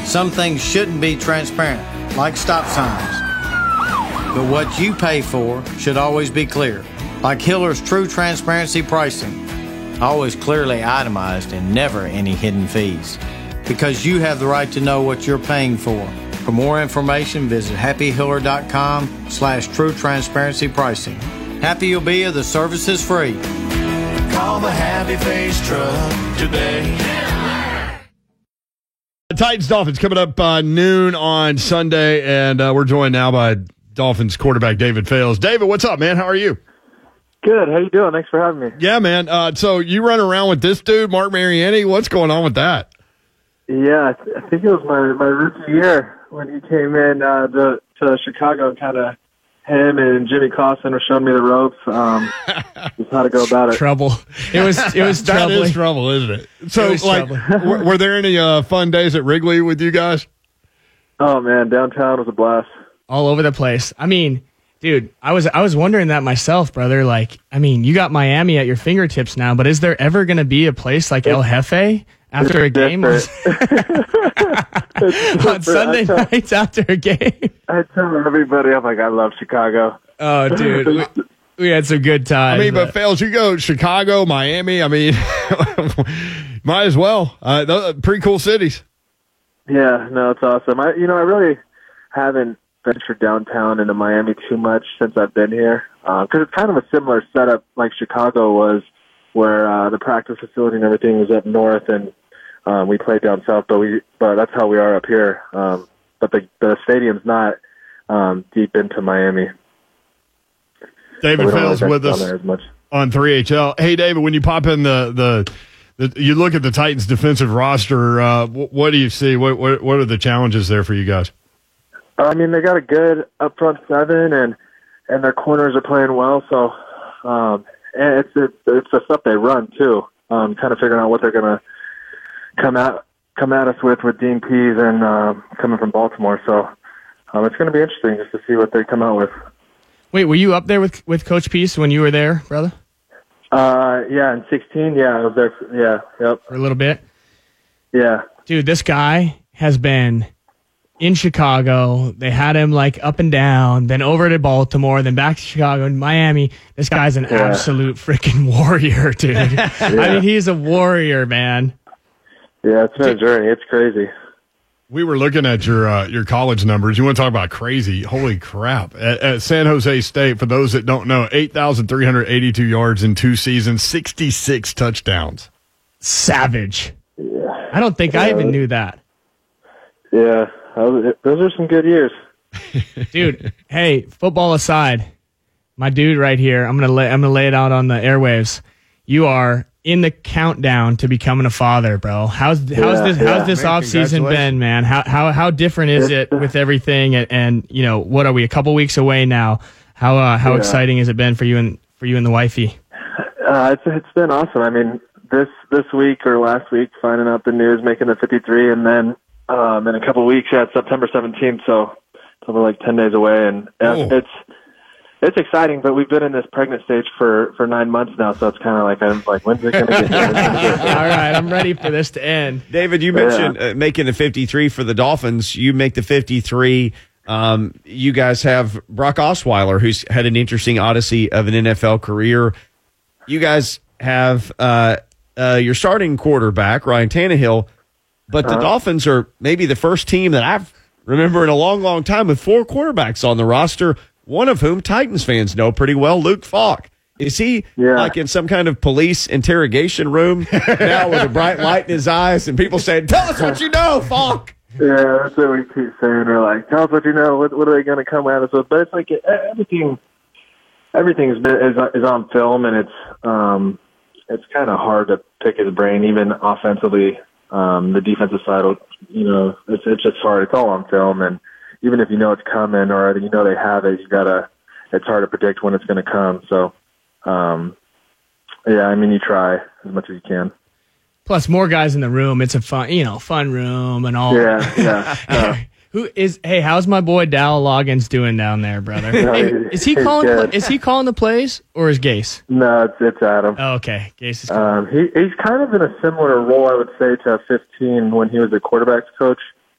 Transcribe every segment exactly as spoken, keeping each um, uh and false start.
Some things shouldn't be transparent, like stop signs. But what you pay for should always be clear, like Hiller's True Transparency Pricing. Always clearly itemized and never any hidden fees. Because you have the right to know what you're paying for. For more information, visit happy hiller dot com slash true transparency pricing. Happy you'll be if the service is free. Call the Happy Face Truck today. Titans Dolphins coming up uh, noon on Sunday, and uh, we're joined now by Dolphins quarterback David Fales. David, what's up, man? How are you? Good. How you doing? Thanks for having me. Yeah, man. Uh, so you run around with this dude, Mark Mariani. What's going on with that? Yeah, I, th- I think it was my, my rookie year when he came in uh, to, to Chicago. Kind of him and Jimmy Clausen were showing me the ropes, um, just how to go about it. Trouble. It was it was That trouble. is trouble, isn't it? So, It was like, were, were there any uh, fun days at Wrigley with you guys? Oh man, downtown was a blast. All over the place. I mean, dude, I was I was wondering that myself, brother. Like, I mean, you got Miami at your fingertips now, but is there ever going to be a place like El Jefe after a game on, on Sunday nights after a game? I tell everybody, I'm like, I love Chicago. Oh, dude, we, we had some good times. I mean, but Fales, you go Chicago, Miami. I mean, might as well. Uh, those are pretty cool cities. Yeah, no, it's awesome. I, you know, I really haven't ventured downtown into Miami too much since I've been here, because uh, it's kind of a similar setup like Chicago was, where uh, the practice facility and everything was up north, and um, we played down south. But we, but that's how we are up here. Um, but the the stadium's not um, deep into Miami. David so Fales really with us as much. on three H L. Hey, David, when you pop in the the, the you look at the Titans' defensive roster, uh, what, what do you see? What, what what are the challenges there for you guys? I mean, they got a good up front seven, and and their corners are playing well. So, um, and it's it's, it's the stuff they run too. Um, kind of figuring out what they're gonna come at come at us with with Dean Pease and um, coming from Baltimore. So, um, it's going to be interesting just to see what they come out with. Wait, were you up there with with Coach Peace when you were there, brother? Uh, yeah, in sixteen, yeah, I was there. For, yeah, yep, For a little bit? yeah. Dude, this guy has been in Chicago. They had him like up and down, then over to Baltimore, then back to Chicago and Miami. This guy's an Yeah. absolute freaking warrior, dude. I mean, he's a warrior, man. Yeah, it's been a journey. It's crazy. We were looking at your uh, your college numbers. You want to talk about crazy? Holy crap! At, at San Jose State, for those that don't know, eight thousand three hundred eighty-two yards in two seasons, sixty-six touchdowns. Savage. Yeah, I don't think I even knew that. yeah. Those are some good years. Dude, hey, football aside, my dude right here, I'm gonna lay I'm gonna lay it out on the airwaves. You are in the countdown to becoming a father, bro. How's how's Yeah, this yeah. how's this Man, off season congratulations. been, man? How how how different is it with everything? And, and you know, what are we a couple weeks away now? How uh, how Yeah. exciting has it been for you and for you and the wifey? Uh, it's it's been awesome. I mean, this this week or last week, finding out the news, making the fifty-three, and then um, in a couple of weeks, yeah, it's September seventeenth, so it's only like ten days away, and uh, Oh. it's it's exciting. But we've been in this pregnant stage for, for nine months now, so it's kind of like I'm like, when's it gonna get? When's it gonna get? All right, I'm ready for this to end. David, you mentioned uh, making the fifty-three for the Dolphins. You make the fifty-three. Um, you guys have Brock Osweiler, who's had an interesting odyssey of an N F L career. You guys have uh, uh, your starting quarterback, Ryan Tannehill, but the Uh-huh. Dolphins are maybe the first team that I've remember in a long, long time with four quarterbacks on the roster, one of whom Titans fans know pretty well, Luke Falk. Is he Yeah. like in some kind of police interrogation room now with a bright light in his eyes and people saying, tell us what you know, Falk? Yeah, that's what we keep saying. We're like, tell us what you know. What, what are they going to come at us with? But it's like everything, everything is is, is on film, and it's um, it's kind of hard to pick his brain, even offensively. Um, the defensive side, will, you know, it's it's just hard. It's all on film, and even if you know it's coming or you know they have it, you gotta. It's hard to predict when it's going to come. So, um, yeah, I mean, you try as much as you can. Plus, more guys in the room. It's a fun, you know, fun room and all. Yeah, yeah. Uh, Who is? Hey, how's my boy Dal Loggins doing down there, brother? No, Hey, he- is he he's calling? good. Is he calling the plays or is Gase? no, it's it's Adam. Oh, okay, Gase is. Um, he he's kind of in a similar role, I would say, to fifteen when he was a quarterbacks coach.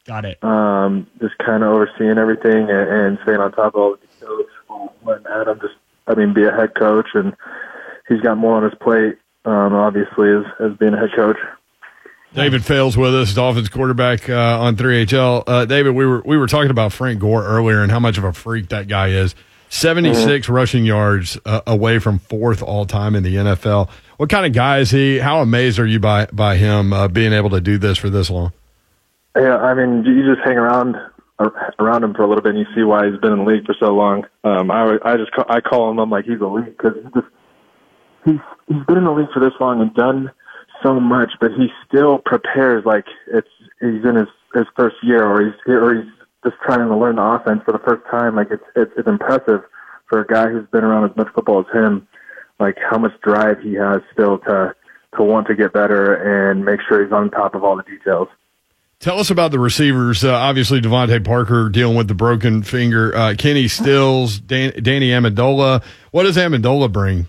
Got it. Um, just kind of overseeing everything and, and staying on top of all the details. Letting Adam just, I mean, be a head coach, and he's got more on his plate, um, obviously, as, as being a head coach. David Fales with us, Dolphins quarterback uh, on three H L. Uh, David, we were we were talking about Frank Gore earlier and how much of a freak that guy is. seventy-six mm-hmm. rushing yards uh, away from fourth all time in the N F L. What kind of guy is he? How amazed are you by by him uh, being able to do this for this long? Yeah, I mean, you just hang around around him for a little bit, and you see why he's been in the league for so long. Um, I I just call, I call him I'm like he's elite because he just he's he's been in the league for this long and done so much, but he still prepares like it's he's in his, his first year, or he's or he's just trying to learn the offense for the first time. Like it's it's, it's impressive for a guy who's been around as much football as him. Like how much drive he has still to to want to get better and make sure he's on top of all the details. Tell us about the receivers. Uh, obviously, Devontae Parker dealing with the broken finger. Uh, Kenny Stills, Dan, Danny Amendola. What does Amendola bring?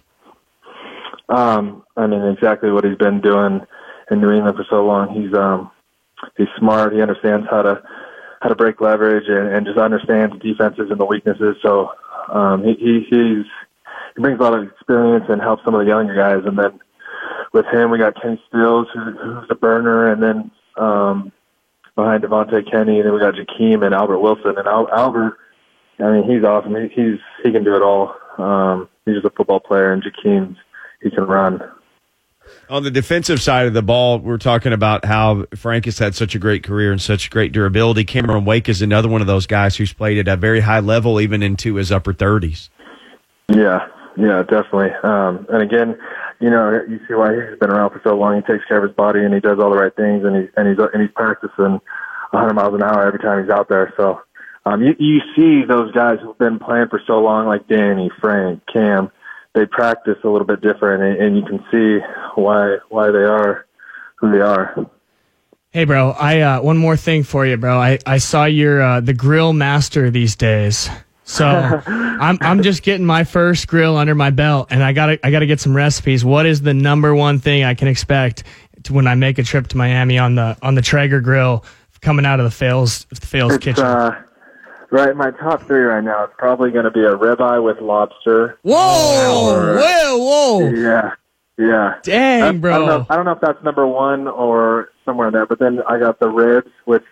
Um, I mean, exactly what he's been doing in New England for so long. He's um, he's smart. He understands how to how to break leverage and, and just understands the defenses and the weaknesses. So um, he, he he's he brings a lot of experience and helps some of the younger guys. And then with him, we got Kenny Stills, who, who's a burner, and then um, behind Devontae Kenny, and then we got Jakeem and Albert Wilson. And Al- Albert, I mean, he's awesome. He, he's he can do it all. Um, he's just a football player, and Jakeem's he can run. On the defensive side of the ball, we're talking about how Frank has had such a great career and such great durability. Cameron Wake is another one of those guys who's played at a very high level, even into his upper thirties. Yeah, yeah, definitely. Um, and again, you know, you see why he's been around for so long. He takes care of his body and he does all the right things, and he's and he's and he's practicing one hundred miles an hour every time he's out there. So um, you you see those guys who've been playing for so long, like Danny, Frank, Cam. They practice a little bit different, and, and you can see why why they are who they are. Hey, bro, I uh, one more thing for you, bro. I, I saw you're uh, the grill master these days, so I'm I'm just getting my first grill under my belt, and I gotta I gotta get some recipes. What is the number one thing I can expect to, when I make a trip to Miami on the on the Traeger grill coming out of the Fales the Fales it's, kitchen? Uh, Right, my top three right now is probably going to be a ribeye with lobster. Whoa! Or, whoa! Whoa! Yeah, yeah. Dang, I, bro! I don't, know, I don't know if that's number one or somewhere in there, but then I got the ribs, which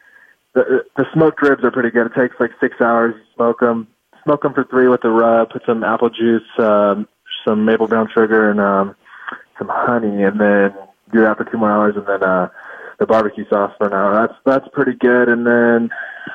the, the smoked ribs are pretty good. It takes like six hours. You smoke them, smoke them for three with the rub. Put some apple juice, um, some maple brown sugar, and um, some honey, and then do that for two more hours, and then uh, the barbecue sauce for an hour. That's that's pretty good, and then.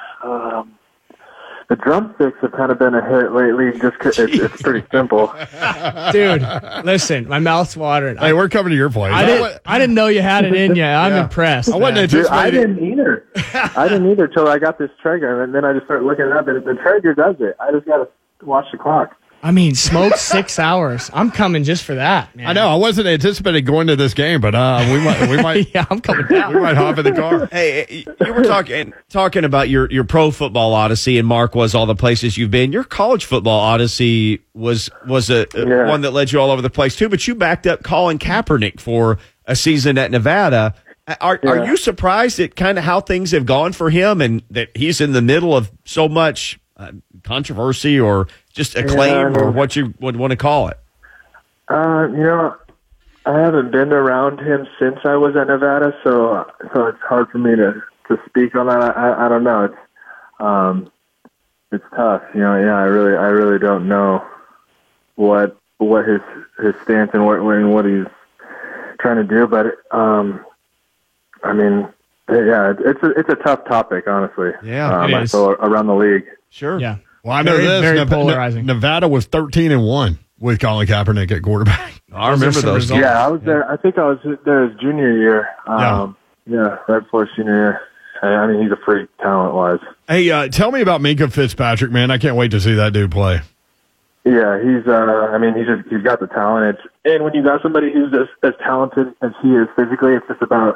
Um, The drumsticks have kind of been a hit lately just 'cause it's, it's pretty simple. Dude, listen, my mouth's watering. Hey, we're coming to your place. I, didn't, I didn't know you had it in you. I'm Yeah. impressed. I wasn't man. Dude, I anticipating. didn't either. I didn't either till I got this Traeger, and then I just started looking it up, and the Traeger does it. I just got to watch the clock. I mean, smoked six hours. I'm coming just for that, man. I know. I wasn't anticipating going to this game, but uh, we might. We might. Yeah, I'm coming down. We might hop in the car. Hey, you were talking talking about your, your pro football odyssey, and Mark was all the places you've been. Your college football odyssey was was a, a Yeah. one that led you all over the place too. But you backed up Colin Kaepernick for a season at Nevada. Are Yeah. are you surprised at kind of how things have gone for him, and that he's in the middle of so much uh, controversy or just acclaim, Yeah, or what you would want to call it? Uh, you know, I haven't been around him since I was at Nevada, so so it's hard for me to, to speak on that. I, I I don't know. It's um, it's tough. You know, yeah. I really I really don't know what what his his stance and what and what he's trying to do. But um, I mean, yeah, it's a it's a tough topic, honestly. Yeah, um, it I is. feel around the league. Sure. Yeah. Well, I know Very, this. very Nev- polarizing. Ne- Nevada was thirteen and one with Colin Kaepernick at quarterback. I remember some those. results. Yeah, I was there. I think I was there his junior year. Um, yeah. right before his senior year. I mean, he's a freak talent wise. Hey, uh, tell me about Minka Fitzpatrick, man. I can't wait to see that dude play. Yeah, he's. Uh, I mean, he's just he's got the talent. It's, and when you got somebody who's as, as talented as he is physically, it's just about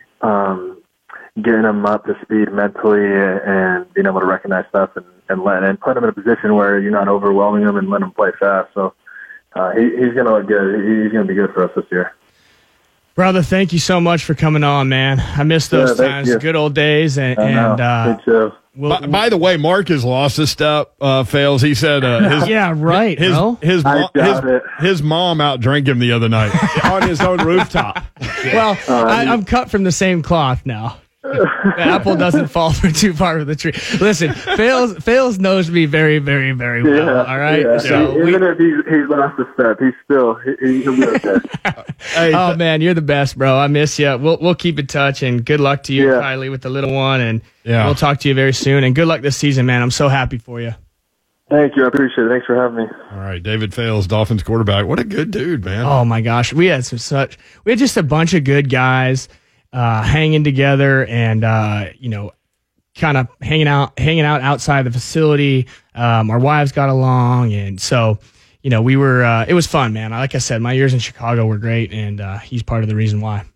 um, getting him up to speed mentally and being able to recognize stuff and and let and put him in a position where you're not overwhelming him and let him play fast. So uh, he, he's going to look good. He's going to be good for us this year. Brother, thank you so much for coming on, man. I miss those Yeah, thank times, you. good old days, and, I know. and uh, Me too. we'll, By, by the way, Mark has lost his step. Uh, fails. He said uh, his yeah, right, his bro. his I mo- his, doubt it. his mom outdrank him the other night on his own rooftop. Well, I, I'm cut from the same cloth now. The apple doesn't fall from too far from the tree. Listen, Fails Fails knows me very, very, very well. Yeah, all right. yeah. So we, Even if he's, he's lost a step, he's still he, he'll be okay. Hey, oh man, you're the best, bro. I miss you. We'll we'll keep in touch, and good luck to you, Yeah. Kylie, with the little one, and Yeah. we'll talk to you very soon. And good luck this season, man. I'm so happy for you. Thank you. I appreciate it. Thanks for having me. all right, David Fails, Dolphins quarterback. What a good dude, man. Oh my gosh, we had some such we had just a bunch of good guys uh, hanging together, and uh, you know, kind of hanging out, hanging out outside the facility. Um, our wives got along, and so you know, we were. Uh, it was fun, man. Like I said, my years in Chicago were great, and uh, he's part of the reason why.